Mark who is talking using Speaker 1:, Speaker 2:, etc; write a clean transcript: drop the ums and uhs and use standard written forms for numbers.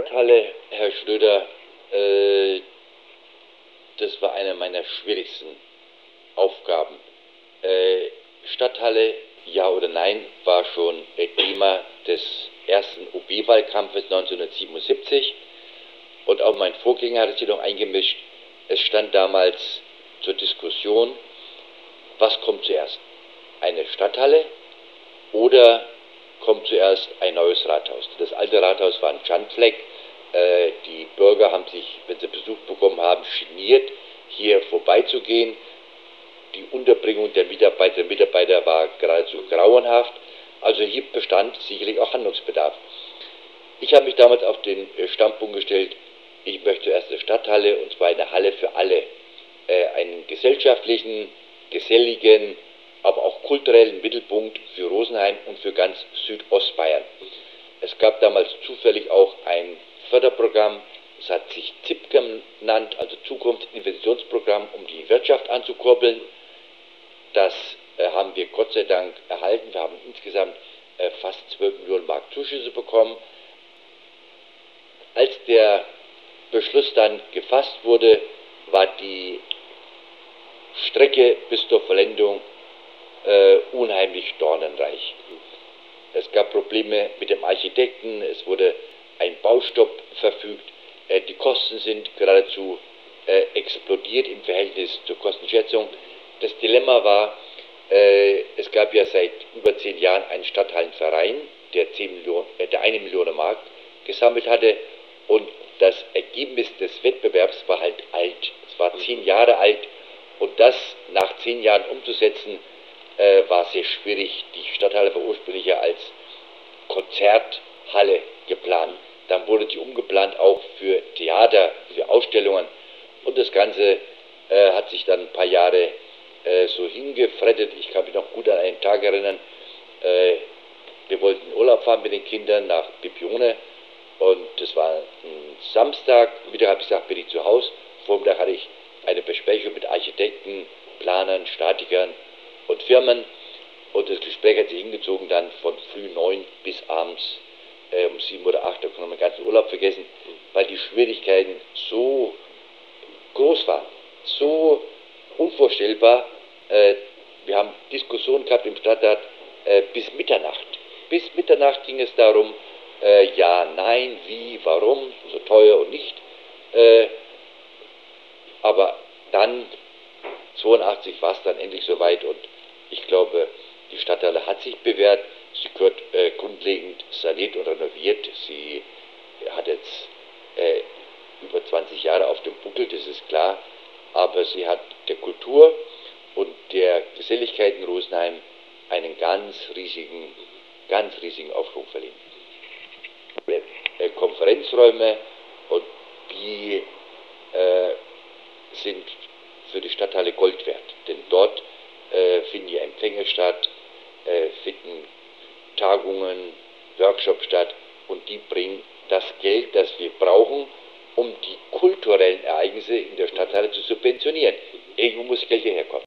Speaker 1: Stadthalle, Herr Schröder, das war eine meiner schwierigsten Aufgaben. Stadthalle, ja oder nein, war schon Thema des ersten OB-Wahlkampfes 1977 und auch mein Vorgänger hat sich noch eingemischt. Es stand damals zur Diskussion, was kommt zuerst? Eine Stadthalle oder kommt zuerst ein neues Rathaus? Das alte Rathaus war ein Schandfleck. Die Bürger haben sich, wenn sie Besuch bekommen haben, geniert, hier vorbeizugehen. Die Unterbringung der Mitarbeiterinnen und Mitarbeiter war geradezu grauenhaft. Also hier bestand sicherlich auch Handlungsbedarf. Ich habe mich damals auf den Standpunkt gestellt, ich möchte erst eine Stadthalle, und zwar eine Halle für alle. Einen gesellschaftlichen, geselligen, aber auch kulturellen Mittelpunkt für Rosenheim und für ganz Südostbayern. Es gab damals zufällig auch ein Förderprogramm, das hat sich ZIP genannt, also Zukunftsinvestitionsprogramm, um die Wirtschaft anzukurbeln. Das haben wir Gott sei Dank erhalten. Wir haben insgesamt fast 12 Millionen Mark Zuschüsse bekommen. Als der Beschluss dann gefasst wurde, war die Strecke bis zur Vollendung unheimlich dornenreich. Es gab Probleme mit dem Architekten, es wurde ein Baustopp verfügt, die Kosten sind geradezu explodiert im Verhältnis zur Kostenschätzung. Das Dilemma war, es gab ja seit über 10 Jahren einen Stadthallenverein, der 1 Million Mark gesammelt hatte, und das Ergebnis des Wettbewerbs war halt alt. Es war 10 Jahre alt, und das nach 10 Jahren umzusetzen, war sehr schwierig. Die Stadthalle war ursprünglich ja als Konzerthalle geplant. Dann wurde die umgeplant auch für Theater, für Ausstellungen, und das Ganze hat sich dann ein paar Jahre so hingefrettet. Ich kann mich noch gut an einen Tag erinnern, wir wollten in Urlaub fahren mit den Kindern nach Bibione, und das war ein Samstag. Mittag habe ich gesagt, bin ich zu Hause. Vormittag hatte ich eine Besprechung mit Architekten, Planern, Statikern und Firmen, und das Gespräch hat sich hingezogen dann von früh 9 bis abends um 7 oder 8, da konnte man den ganzen Urlaub vergessen, weil die Schwierigkeiten so groß waren, so unvorstellbar. Wir haben Diskussionen gehabt im Stadtrat bis Mitternacht. Bis Mitternacht ging es darum, ja, nein, wie, warum, so teuer und nicht. Aber dann, 82, war es dann endlich soweit, und ich glaube, die Stadthalle hat sich bewährt. Sie gehört grundlegend saniert und renoviert. Sie hat jetzt über 20 Jahre auf dem Buckel, das ist klar, aber sie hat der Kultur und der Geselligkeit in Rosenheim einen ganz riesigen Aufschwung verliehen. Konferenzräume, und die sind für die Stadthalle Gold wert, denn dort finden ja Empfänge statt, finden Tagungen, Workshops statt, und die bringen das Geld, das wir brauchen, um die kulturellen Ereignisse in der Stadthalle zu subventionieren. Irgendwo muss Geld hierher kommen.